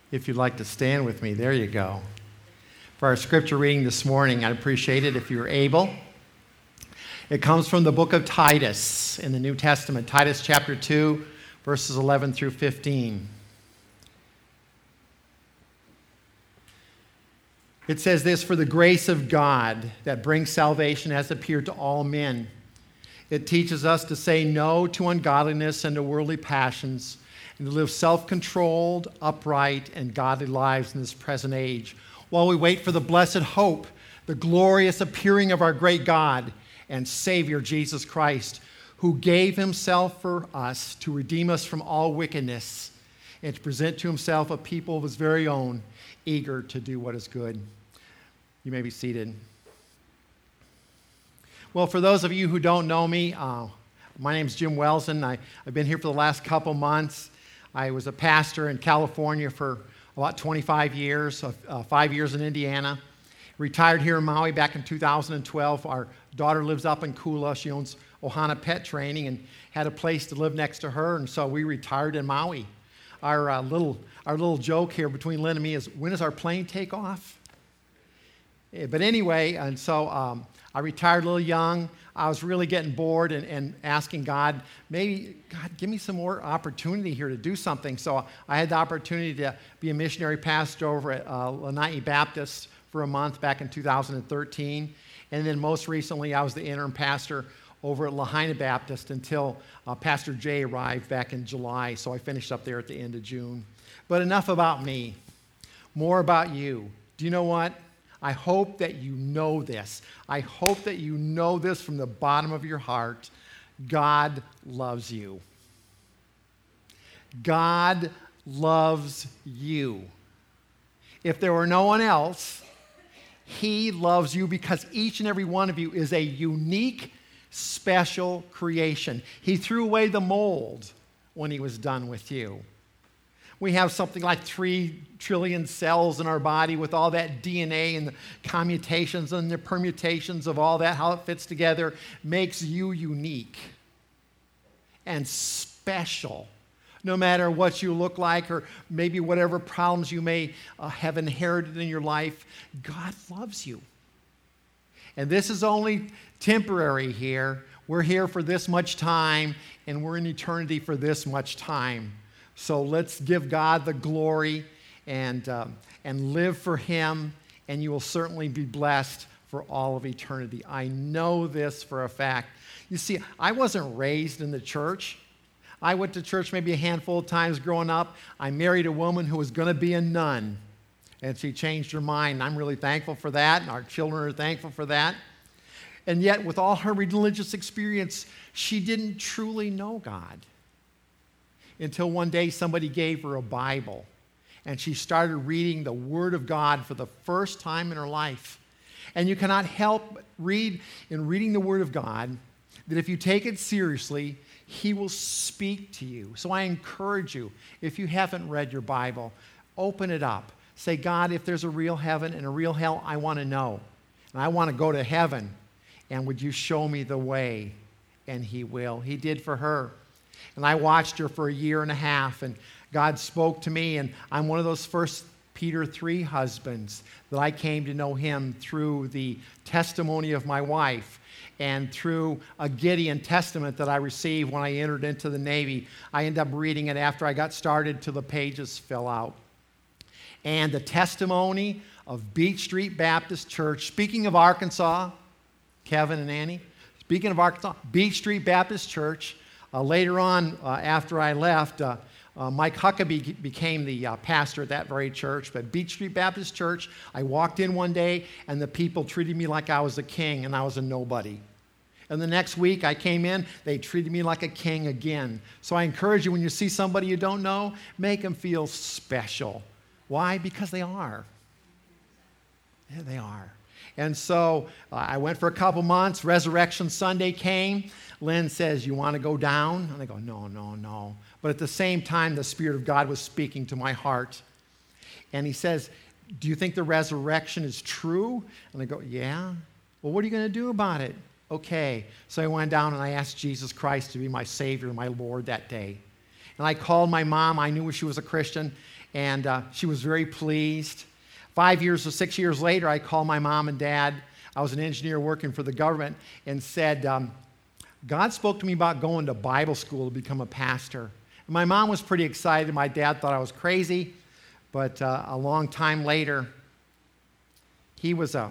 If you'd like to stand with me, there you go. For our scripture reading this morning, I'd appreciate it if you're able. It comes from the book of Titus in the New Testament, Titus chapter 2, verses 11 through 15. It says this, "For the grace of God that brings salvation has appeared to all men. It teaches us to say no to ungodliness and to worldly passions, and to live self-controlled, upright, and godly lives in this present age, while we wait for the blessed hope, the glorious appearing of our great God and Savior Jesus Christ, who gave himself for us to redeem us from all wickedness and to present to himself a people of his very own, eager to do what is good." You may be seated. Well, for those of you who don't know me, my name is Jim Welson. I've been here for the last couple months. I was a pastor in California for about 25 years, 5 years in Indiana. Retired here in Maui back in 2012. Our daughter lives up in Kula. She owns Ohana Pet Training and had a place to live next to her, and so we retired in Maui. Our little joke here between Lynn and me is, when does our plane take off? But anyway, and so I retired a little young. I was really getting bored and asking God, maybe, God, give me some more opportunity here to do something. So I had the opportunity to be a missionary pastor over at Lanai Baptist for a month back in 2013. And then most recently, I was the interim pastor over at Lahaina Baptist until Pastor Jay arrived back in July. So I finished up there at the end of June. But enough about me. More about you. Do you know what? I hope that you know this. I hope that you know this from the bottom of your heart. God loves you. God loves you. If there were no one else, he loves you because each and every one of you is a unique, special creation. He threw away the mold when he was done with you. We have something like 3 trillion cells in our body with all that DNA and the commutations and the permutations of all that, how it fits together, makes you unique and special. No matter what you look like or maybe whatever problems you may have inherited in your life, God loves you. And this is only temporary here. We're here for this much time, and we're in eternity for this much time. So let's give God the glory and live for him, and you will certainly be blessed for all of eternity. I know this for a fact. You see, I wasn't raised in the church. I went to church maybe a handful of times growing up. I married a woman who was going to be a nun, and she changed her mind. I'm really thankful for that, and our children are thankful for that. And yet, with all her religious experience, she didn't truly know God. Until one day somebody gave her a Bible, and she started reading the Word of God for the first time in her life. And you cannot help but read in reading the Word of God that if you take it seriously, he will speak to you. So I encourage you, if you haven't read your Bible, open it up. Say, God, if there's a real heaven and a real hell, I want to know. And I want to go to heaven. And would you show me the way? And he will. He did for her. And I watched her for 1.5 years, and God spoke to me, and I'm one of those 1 Peter 3 husbands that I came to know him through the testimony of my wife and through a Gideon testament that I received when I entered into the Navy. I ended up reading it after I got started till the pages fell out. And the testimony of Beach Street Baptist Church, speaking of Arkansas, Kevin and Annie, speaking of Arkansas, Beach Street Baptist Church, later on, after I left, Mike Huckabee became the pastor at that very church. But Beach Street Baptist Church, I walked in one day, and the people treated me like I was a king, and I was a nobody. And the next week I came in, they treated me like a king again. So I encourage you, when you see somebody you don't know, make them feel special. Why? Because they are. Yeah, they are. And so I went for a couple months. Resurrection Sunday came. Lynn says, "You want to go down?" And I go, no. But at the same time, the Spirit of God was speaking to my heart. And he says, "Do you think the resurrection is true?" And I go, "Yeah." "Well, what are you going to do about it?" "Okay." So I went down and I asked Jesus Christ to be my Savior, my Lord that day. And I called my mom. I knew she was a Christian. And she was very pleased. 5 years or 6 years later, I called my mom and dad. I was an engineer working for the government, and said, God spoke to me about going to Bible school to become a pastor. And my mom was pretty excited. My dad thought I was crazy. But a long time later, he was a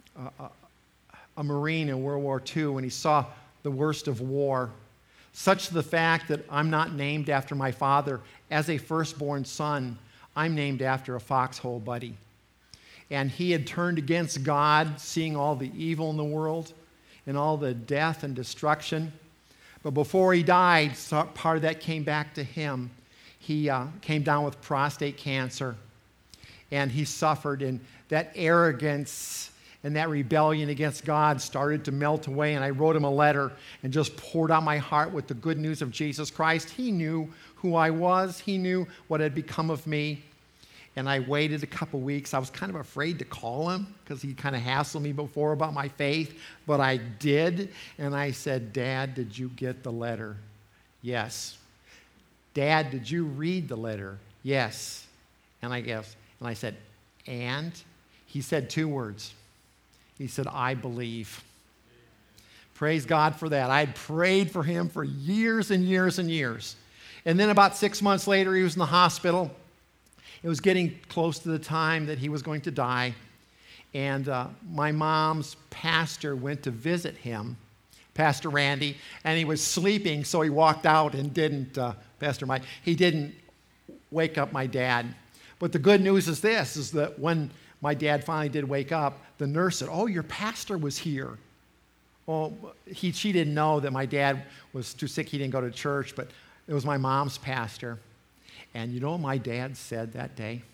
Marine in World War II, and he saw the worst of war, such to the fact that I'm not named after my father. As a firstborn son, I'm named after a foxhole buddy. And he had turned against God, seeing all the evil in the world and all the death and destruction. But before he died, part of that came back to him. He came down with prostate cancer, and he suffered, and that arrogance and that rebellion against God started to melt away. And I wrote him a letter and just poured out my heart with the good news of Jesus Christ. He knew who I was. He knew what had become of me. And I waited a couple weeks. I was kind of afraid to call him because he kind of hassled me before about my faith, but I did. And I said, Dad, did you get the letter? Yes. Dad, did you read the letter? Yes. And I said, and? He said 2 words. He said, I believe. Praise God for that. I had prayed for him for years and years and years. And then about 6 months later, he was in the hospital. It was getting close to the time that he was going to die. And my mom's pastor went to visit him, Pastor Randy, and he was sleeping, so he walked out and didn't, Pastor Mike, he didn't wake up my dad. But the good news is this, is that when my dad finally did wake up, the nurse said, oh, your pastor was here. Well, she didn't know that my dad was too sick, he didn't go to church, but it was my mom's pastor. And you know what my dad said that day?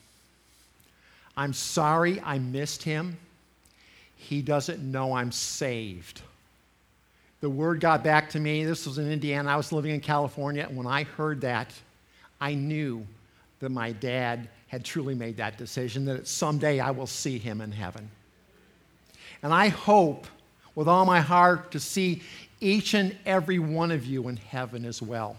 I'm sorry I missed him. He doesn't know I'm saved. The word got back to me. This was in Indiana. I was living in California. And when I heard that, I knew that my dad had truly made that decision, that someday I will see him in heaven. And I hope with all my heart to see each and every one of you in heaven as well.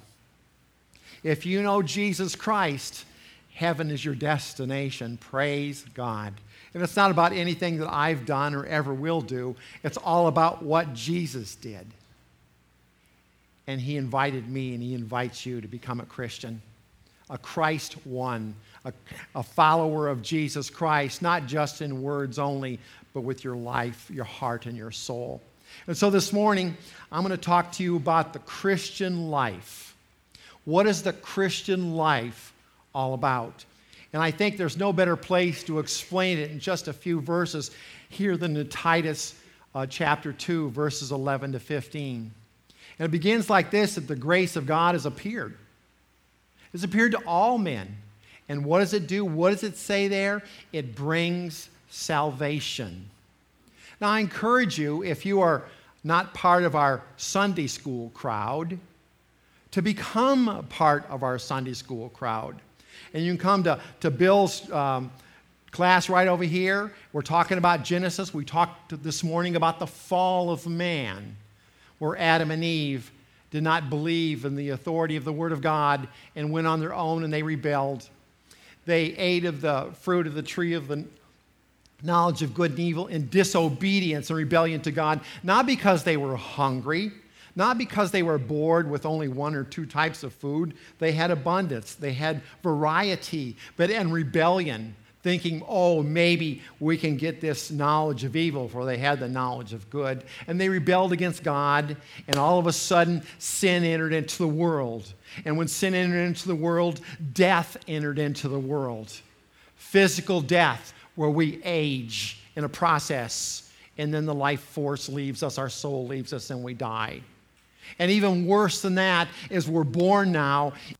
If you know Jesus Christ, heaven is your destination. Praise God. And it's not about anything that I've done or ever will do. It's all about what Jesus did. And he invited me, and he invites you to become a Christian, a Christ one, a follower of Jesus Christ, not just in words only, but with your life, your heart, and your soul. And so this morning, I'm going to talk to you about the Christian life. What is the Christian life all about? And I think there's no better place to explain it in just a few verses here than in Titus chapter 2, verses 11 to 15. And it begins like this, that the grace of God has appeared. It's appeared to all men. And what does it do? What does it say there? It brings salvation. Now, I encourage you, if you are not part of our Sunday school crowd, to become a part of our Sunday school crowd. And you can come to Bill's class right over here. We're talking about Genesis. We talked this morning about the fall of man, where Adam and Eve did not believe in the authority of the Word of God and went on their own and they rebelled. They ate of the fruit of the tree of the knowledge of good and evil in disobedience and rebellion to God, not because they were hungry, not because they were bored with only 1 or 2 types of food. They had abundance. They had variety, but in rebellion, thinking, oh, maybe we can get this knowledge of evil, for they had the knowledge of good. And they rebelled against God, and all of a sudden, sin entered into the world. And when sin entered into the world, death entered into the world. Physical death, where we age in a process, and then the life force leaves us, our soul leaves us, and we die. And even worse than that is we're born now in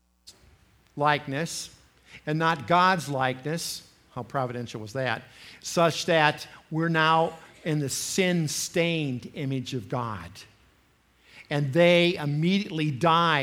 likeness and not God's likeness. How providential was that? Such that we're now in the sin-stained image of God. And they immediately died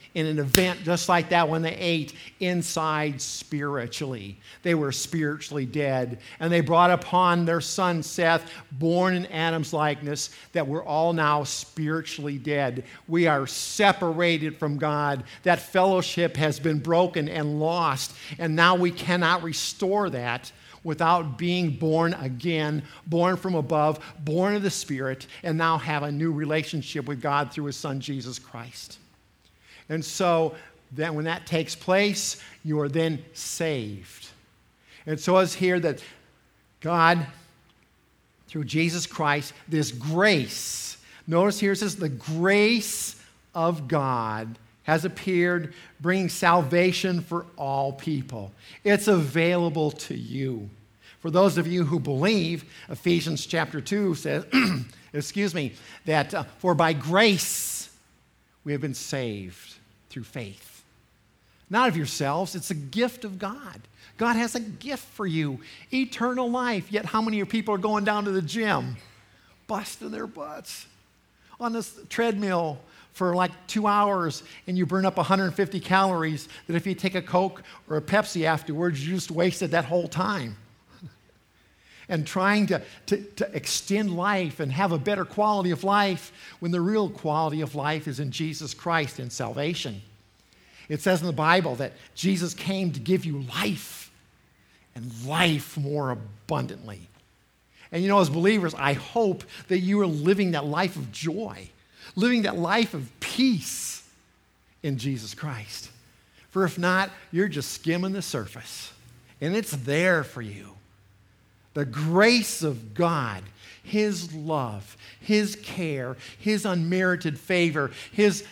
in an event just like that when they ate inside spiritually. They were spiritually dead. And they brought upon their son Seth, born in Adam's likeness, that we're all now spiritually dead. We are separated from God. That fellowship has been broken and lost. And now we cannot restore that without being born again, born from above, born of the Spirit, and now have a new relationship with God through his Son, Jesus Christ. And so then when that takes place, you are then saved. And so it's here that God, through Jesus Christ, this grace, notice here it says the grace of God has appeared, bringing salvation for all people. It's available to you. For those of you who believe, Ephesians chapter 2 says, that for by grace we have been saved through faith. Not of yourselves, it's a gift of God. God has a gift for you, eternal life. Yet how many of people are going down to the gym, busting their butts on this treadmill for like 2 hours, and you burn up 150 calories that if you take a Coke or a Pepsi afterwards, you just wasted that whole time. And trying to extend life and have a better quality of life when the real quality of life is in Jesus Christ and salvation. It says in the Bible that Jesus came to give you life and life more abundantly. And you know, as believers, I hope that you are living that life of joy, living that life of peace in Jesus Christ. For if not, you're just skimming the surface, and it's there for you. The grace of God, his love, his care, his unmerited favor, his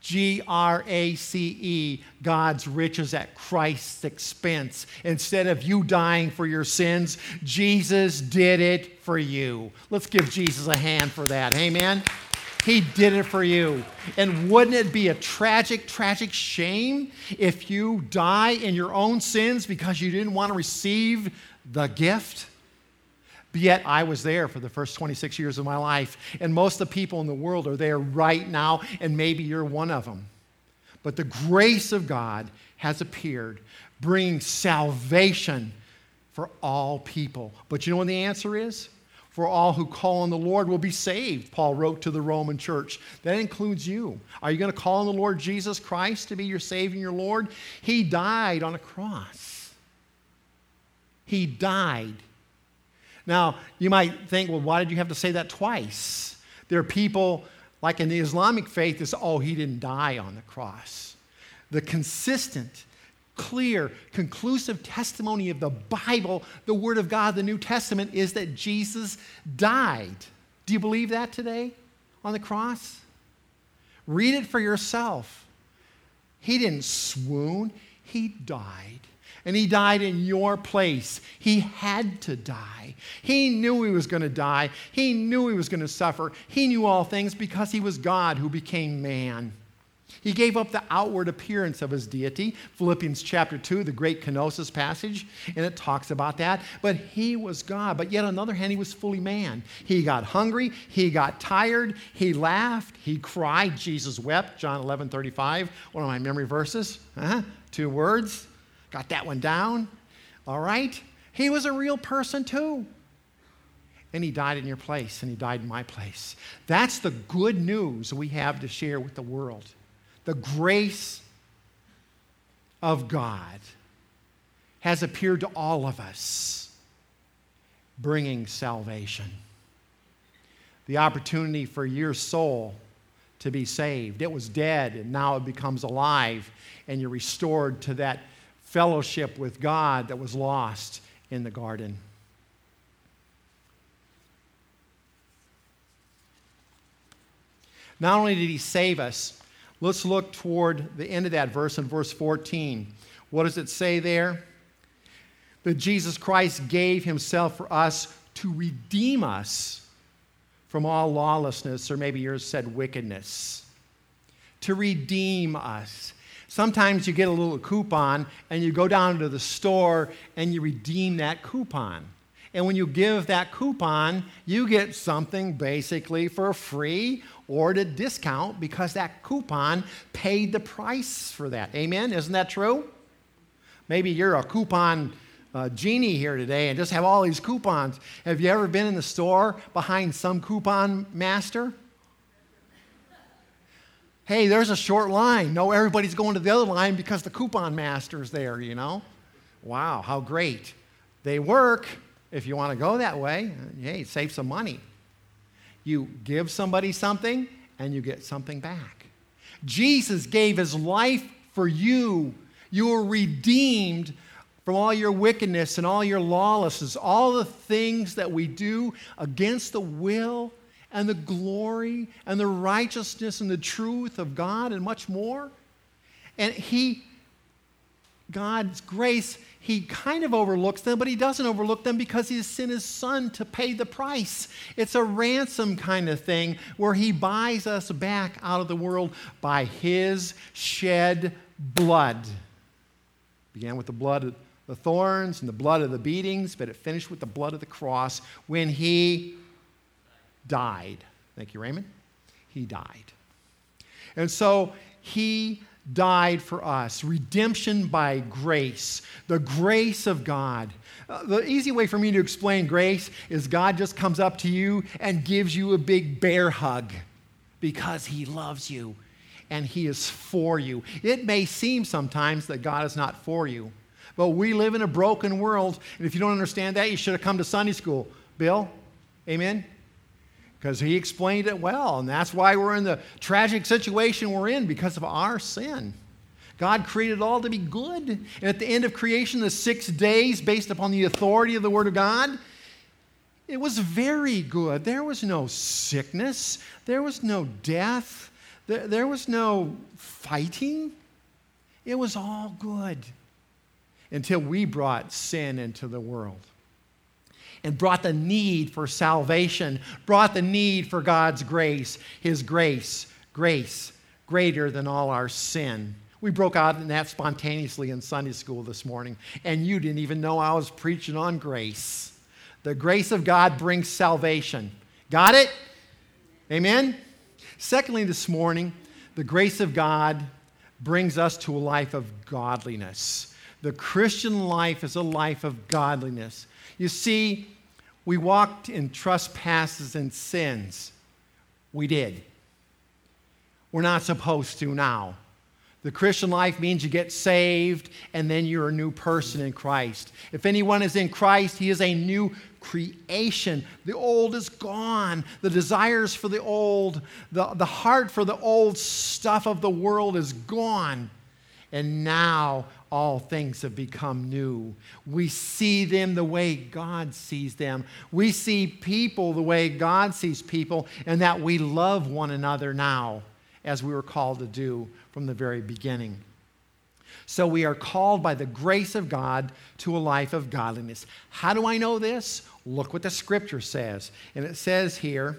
Grace, God's riches at Christ's expense. Instead of you dying for your sins, Jesus did it for you. Let's give Jesus a hand for that. Amen. He did it for you. And wouldn't it be a tragic, tragic shame if you die in your own sins because you didn't want to receive the gift? But yet I was there for the first 26 years of my life, and most of the people in the world are there right now, and maybe you're one of them. But the grace of God has appeared, bringing salvation for all people. But you know what the answer is? For all who call on the Lord will be saved, Paul wrote to the Roman church. That includes you. Are you going to call on the Lord Jesus Christ to be your Savior and your Lord? He died on a cross. He died. Now, you might think, well, why did you have to say that twice? There are people, like in the Islamic faith, that say, oh, he didn't die on the cross. The consistent, clear, conclusive testimony of the Bible, the Word of God, the New Testament, is that Jesus died. Do you believe that today on the cross? Read it for yourself. He didn't swoon. He died. And he died in your place. He had to die. He knew he was going to die. He knew he was going to suffer. He knew all things because he was God who became man. He gave up the outward appearance of his deity. Philippians chapter 2, the great kenosis passage, and it talks about that. But he was God. But yet on the other hand, he was fully man. He got hungry. He got tired. He laughed. He cried. Jesus wept. John 11:35, one of my memory verses. 2 words. Got that one down? All right. He was a real person too. And he died in your place, and he died in my place. That's the good news we have to share with the world. The grace of God has appeared to all of us, bringing salvation. The opportunity for your soul to be saved. It was dead, and now it becomes alive, and you're restored to that fellowship with God that was lost in the garden. Not only did he save us, let's look toward the end of that verse in verse 14. What does it say there? That Jesus Christ gave himself for us to redeem us from all lawlessness, or maybe yours said wickedness. To redeem us. Sometimes you get a little coupon and you go down to the store and you redeem that coupon. And when you give that coupon, you get something basically for free or at a discount because that coupon paid the price for that. Amen? Isn't that true? Maybe you're a coupon genie here today and just have all these coupons. Have you ever been in the store behind some coupon master? Hey, there's a short line. No, everybody's going to the other line because the coupon master's there, you know? Wow, how great. They work if you want to go that way. Hey, save some money. You give somebody something and you get something back. Jesus gave his life for you. You were redeemed from all your wickedness and all your lawlessness, all the things that we do against the will and the glory and the righteousness and the truth of God and much more. And God's grace, he kind of overlooks them, but he doesn't overlook them because he has sent his son to pay the price. It's a ransom kind of thing where he buys us back out of the world by his shed blood. Began with the blood of the thorns and the blood of the beatings, but it finished with the blood of the cross when he died. Thank you, Raymond. He died. And so he died for us. Redemption by grace. The grace of God. The easy way for me to explain grace is God just comes up to you and gives you a big bear hug because he loves you and he is for you. It may seem sometimes that God is not for you, but we live in a broken world, and if you don't understand that, you should have come to Sunday school. Bill, amen? Because he explained it well, and that's why we're in the tragic situation we're in, because of our sin. God created it all to be good, and at the end of creation, the 6 days, based upon the authority of the Word of God, it was very good. There was no sickness. There was no death. There was no fighting. It was all good until we brought sin into the world and brought the need for salvation, brought the need for God's grace, his grace greater than all our sin. We broke out in that spontaneously in Sunday school this morning, and you didn't even know I was preaching on grace. The grace of God brings salvation. Got it? Amen? Secondly, this morning, the grace of God brings us to a life of godliness. The Christian life is a life of godliness. You see, we walked in trespasses and sins. We did. We're not supposed to now. The Christian life means you get saved and then you're a new person in Christ. If anyone is in Christ, he is a new creation. The old is gone. The desires for the old, the heart for the old stuff of the world is gone. And now all things have become new. We see them the way God sees them. We see people the way God sees people, and that we love one another now, as we were called to do from the very beginning. So we are called by the grace of God to a life of godliness. How do I know this? Look what the Scripture says. And it says here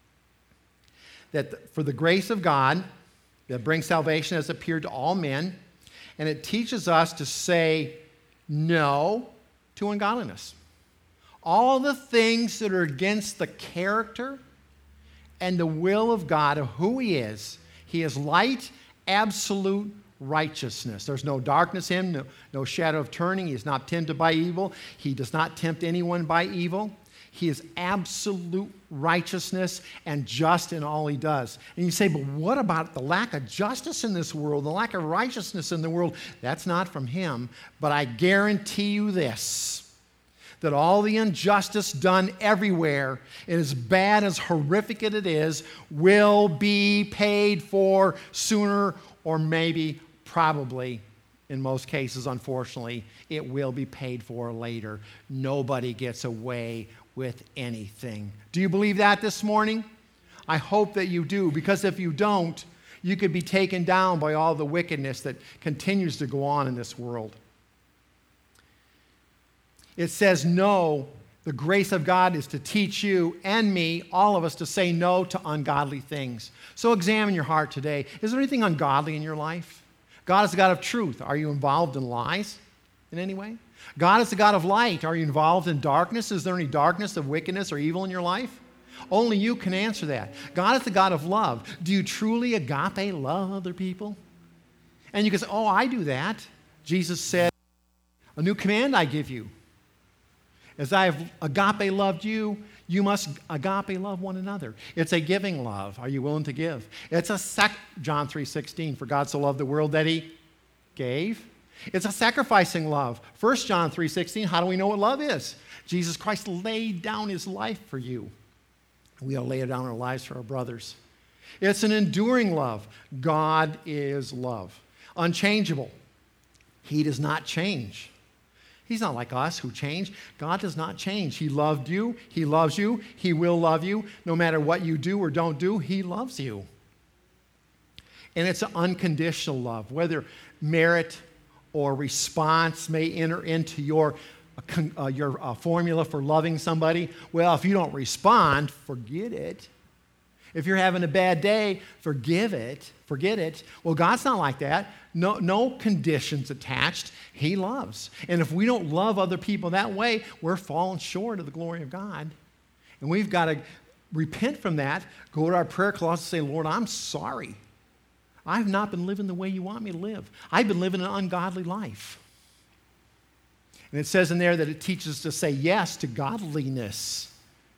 that for the grace of God that brings salvation has appeared to all men, and it teaches us to say no to ungodliness. All the things that are against the character and the will of God, of who he is light, absolute righteousness. There's no darkness in him, no shadow of turning. He is not tempted by evil. He does not tempt anyone by evil. He is absolute righteousness and just in all he does. And you say, but what about the lack of justice in this world, the lack of righteousness in the world? That's not from him. But I guarantee you this, that all the injustice done everywhere, and as bad, as horrific as it is, will be paid for sooner or maybe, probably, in most cases, unfortunately, it will be paid for later. Nobody gets away with anything. Do you believe that this morning? I hope that you do, because if you don't, you could be taken down by all the wickedness that continues to go on in this world. It says no. The grace of God is to teach you and me, all of us, to say no to ungodly things. So examine your heart today. Is there anything ungodly in your life? God is the God of truth. Are you involved in lies in any way? God is the God of light. Are you involved in darkness? Is there any darkness of wickedness or evil in your life? Only you can answer that. God is the God of love. Do you truly agape love other people? And you can say, oh, I do that. Jesus said, a new command I give you. As I have agape loved you, you must agape love one another. It's a giving love. Are you willing to give? It's a John 3:16, for God so loved the world that he gave. It's a sacrificing love. 1 John 3:16, how do we know what love is? Jesus Christ laid down his life for you. We all lay down our lives for our brothers. It's an enduring love. God is love. Unchangeable. He does not change. He's not like us who change. God does not change. He loved you. He loves you. He will love you. No matter what you do or don't do, he loves you. And it's an unconditional love. Whether merit or response may enter into your formula for loving somebody. Well, if you don't respond, forget it. If you're having a bad day, forget it. Well, God's not like that. No conditions attached. He loves. And if we don't love other people that way, we're falling short of the glory of God. And we've got to repent from that, go to our prayer closet and say, Lord, I'm sorry. I've not been living the way you want me to live. I've been living an ungodly life. And it says in there that it teaches us to say yes to godliness.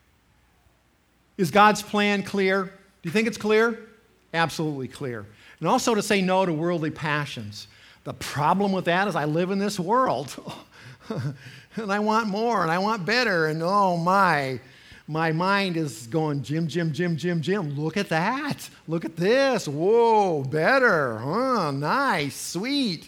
Is God's plan clear? Do you think it's clear? Absolutely clear. And also to say no to worldly passions. The problem with that is I live in this world. And I want more, and I want better, and oh my mind is going, Jim. Look at that. Look at this. Whoa, better. Nice, sweet.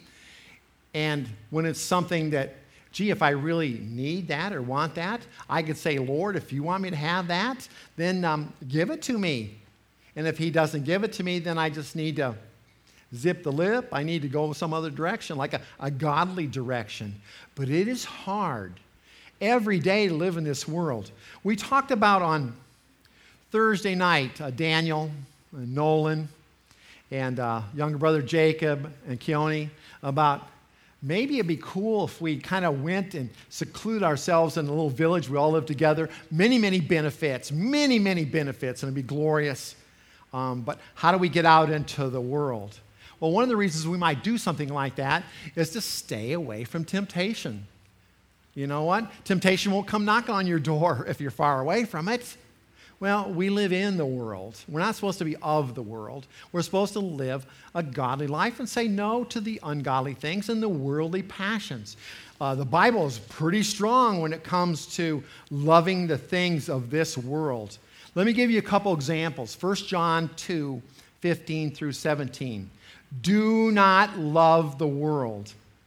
And when it's something that, gee, if I really need that or want that, I could say, Lord, if you want me to have that, then give it to me. And if he doesn't give it to me, then I just need to zip the lip. I need to go some other direction, like a godly direction. But it is hard every day to live in this world. We talked about on Thursday night, Daniel, and Nolan, and younger brother Jacob and Keone, about maybe it'd be cool if we kind of went and secluded ourselves in a little village. We all live together. Many benefits, many benefits, and it'd be glorious. But how do we get out into the world? Well, one of the reasons we might do something like that is to stay away from temptation. You know what? Temptation won't come knocking on your door if you're far away from it. Well, we live in the world. We're not supposed to be of the world. We're supposed to live a godly life and say no to the ungodly things and the worldly passions. The Bible is pretty strong when it comes to loving the things of this world. Let me give you a couple examples. 1 John 2, 15 through 17. Do not love the world,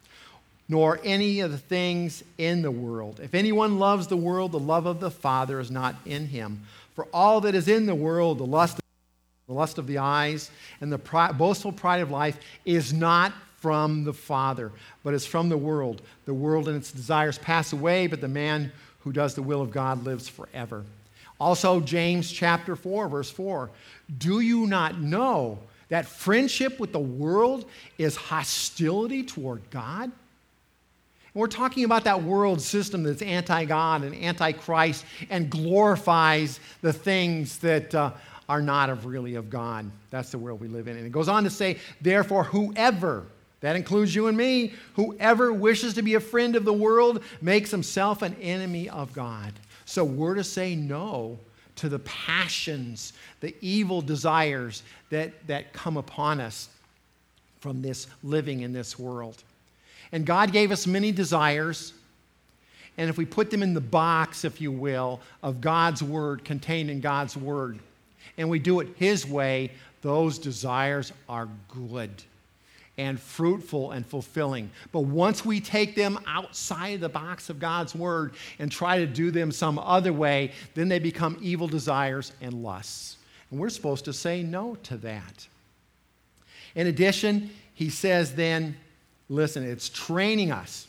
nor any of the things in the world. If anyone loves the world, the love of the Father is not in him. For all that is in the world, the lust of the eyes, and the boastful pride of life is not from the Father, but is from the world. The world and its desires pass away, but the man who does the will of God lives forever. Also, James chapter 4, verse 4. Do you not know that friendship with the world is hostility toward God? And we're talking about that world system that's anti-God and anti-Christ and glorifies the things that are not really of God. That's the world we live in. And it goes on to say, therefore, whoever, that includes you and me, whoever wishes to be a friend of the world makes himself an enemy of God. So we're to say no to the passions, the evil desires that come upon us from this living in this world. And God gave us many desires, and if we put them in the box, if you will, of God's Word, contained in God's Word, and we do it His way, those desires are good and fruitful and fulfilling. But once we take them outside the box of God's Word and try to do them some other way, then they become evil desires and lusts. And we're supposed to say no to that. In addition, he says then, listen, it's training us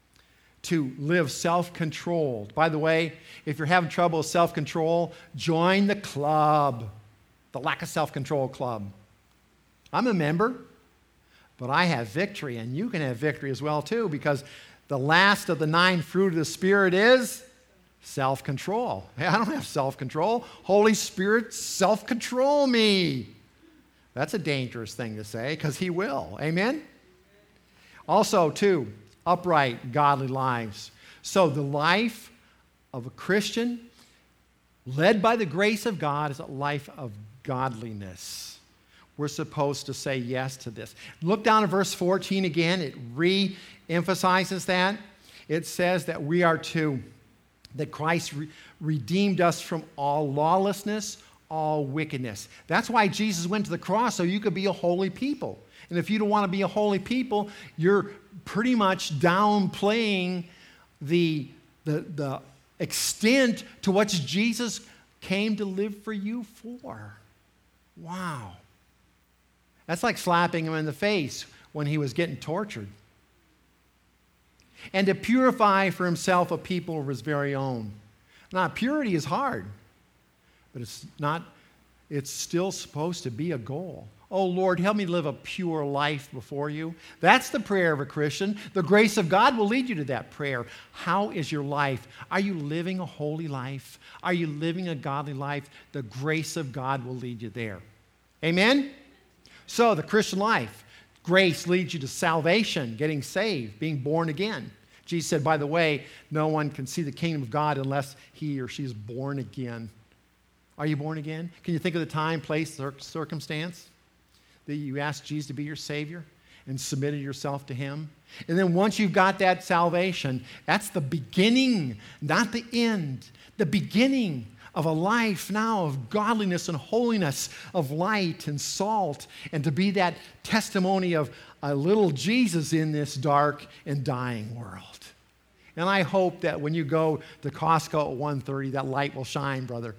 to live self-controlled. By the way, if you're having trouble with self-control, join the club, the Lack of Self-Control Club. I'm a member. But I have victory, and you can have victory as well, too, because the last of the 9 fruit of the Spirit is Self-control. Hey, I don't have self-control. Holy Spirit, self-control me. That's a dangerous thing to say because he will. Amen? Also, 2, upright, godly lives. So the life of a Christian led by the grace of God is a life of godliness. We're supposed to say yes to this. Look down at verse 14 again. It re-emphasizes that. It says that we are that Christ redeemed us from all lawlessness, all wickedness. That's why Jesus went to the cross, so you could be a holy people. And if you don't want to be a holy people, you're pretty much downplaying the extent to which Jesus came to live for you for. Wow. That's like slapping him in the face when he was getting tortured. And to purify for himself a people of his very own. Now, purity is hard, but it's still supposed to be a goal. Oh, Lord, help me live a pure life before you. That's the prayer of a Christian. The grace of God will lead you to that prayer. How is your life? Are you living a holy life? Are you living a godly life? The grace of God will lead you there. Amen? So, the Christian life, grace leads you to salvation, getting saved, being born again. Jesus said, by the way, no one can see the kingdom of God unless he or she is born again. Are you born again? Can you think of the time, place, circumstance that you asked Jesus to be your Savior and submitted yourself to him? And then once you've got that salvation, that's the beginning, not the end. The beginning of a life now of godliness and holiness, of light and salt, and to be that testimony of a little Jesus in this dark and dying world. And I hope that when you go to Costco at 1:30, that light will shine, brother.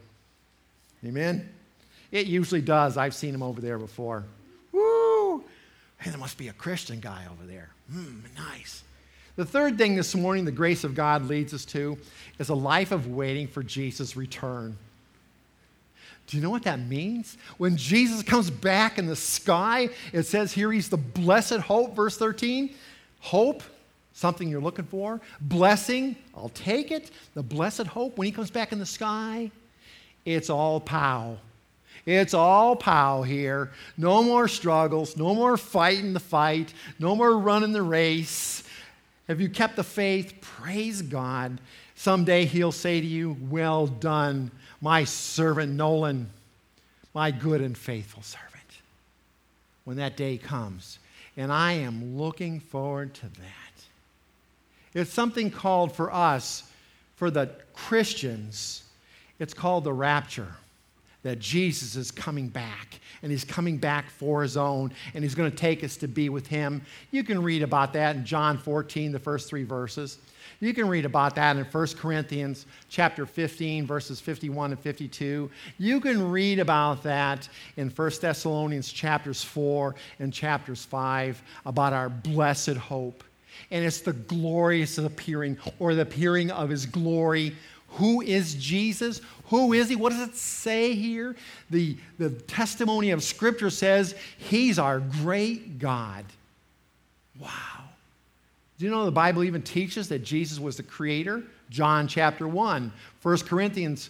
Amen? It usually does. I've seen them over there before. Woo! Hey, there must be a Christian guy over there. Nice. The third thing this morning the grace of God leads us to is a life of waiting for Jesus' return. Do you know what that means? When Jesus comes back in the sky, it says here he's the blessed hope, verse 13. Hope, something you're looking for. Blessing, I'll take it. The blessed hope, when he comes back in the sky, it's all pow. It's all pow here. No more struggles, no more fighting the fight, no more running the race. Have you kept the faith? Praise God. Someday he'll say to you, well done, my servant Nolan, my good and faithful servant. When that day comes. And I am looking forward to that. It's something called for us, for the Christians, it's called the rapture. That Jesus is coming back, and he's coming back for his own, and he's going to take us to be with him. You can read about that in John 14, the first 3 verses. You can read about that in 1 Corinthians chapter 15, verses 51 and 52. You can read about that in 1 Thessalonians chapters 4 and chapters 5 about our blessed hope. And it's the glorious appearing, or the appearing of his glory. Who is Jesus? Who is he? What does it say here? The testimony of Scripture says he's our great God. Wow. Do you know the Bible even teaches that Jesus was the creator? John chapter 1. 1 Corinthians,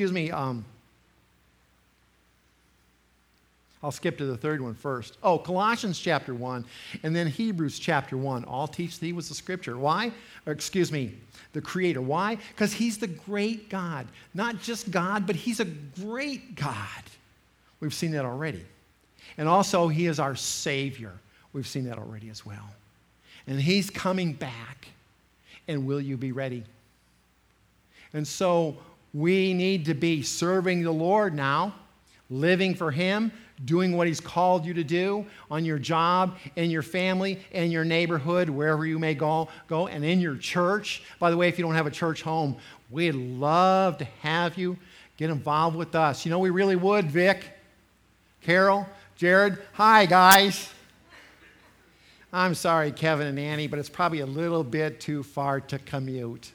I'll skip to the third one first. Oh, Colossians chapter 1 and then Hebrews chapter 1 all teach that he was the Scripture. Why? The creator. Why? Because he's the great God. Not just God, but he's a great God. We've seen that already. And also, he is our Savior. We've seen that already as well. And he's coming back. And will you be ready? And so, we need to be serving the Lord now, living for him, doing what he's called you to do on your job, in your family, in your neighborhood, wherever you may go, and in your church. By the way, if you don't have a church home, we'd love to have you get involved with us. You know, we really would, Vic, Carol, Jared. Hi, guys. I'm sorry, Kevin and Annie, but it's probably a little bit too far to commute.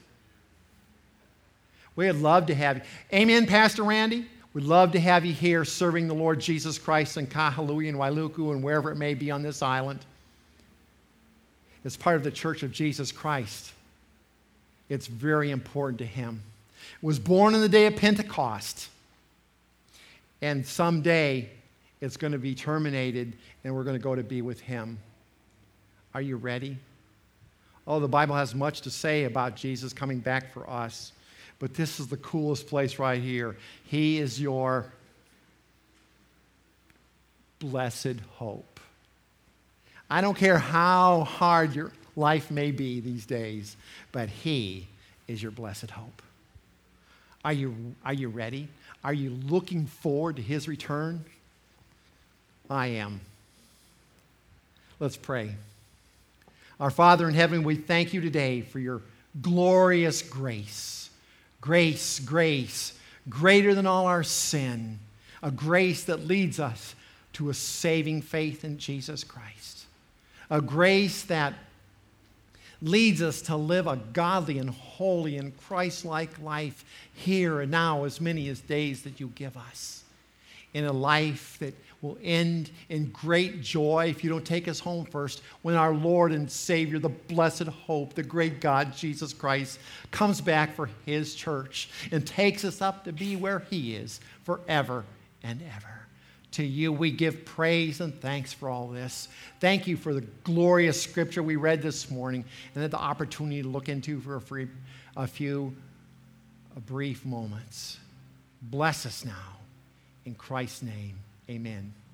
We'd love to have you. Amen, Pastor Randy? We'd love to have you here serving the Lord Jesus Christ in Kahului and Wailuku and wherever it may be on this island. It's part of the Church of Jesus Christ. It's very important to him. was born on the day of Pentecost. And someday it's going to be terminated and we're going to go to be with him. Are you ready? Oh, the Bible has much to say about Jesus coming back for us. But this is the coolest place right here. He is your blessed hope. I don't care how hard your life may be these days, but he is your blessed hope. Are you ready? Are you looking forward to his return? I am. Let's pray. Our Father in heaven, we thank you today for your glorious grace. Grace, grace, greater than all our sin. A grace that leads us to a saving faith in Jesus Christ. A grace that leads us to live a godly and holy and Christ-like life here and now, as many as days that you give us. In a life that will end in great joy if you don't take us home first, when our Lord and Savior, the blessed hope, the great God, Jesus Christ, comes back for his church and takes us up to be where he is forever and ever. To you we give praise and thanks for all this. Thank you for the glorious scripture we read this morning and had the opportunity to look into for a few brief moments. Bless us now. In Christ's name, amen.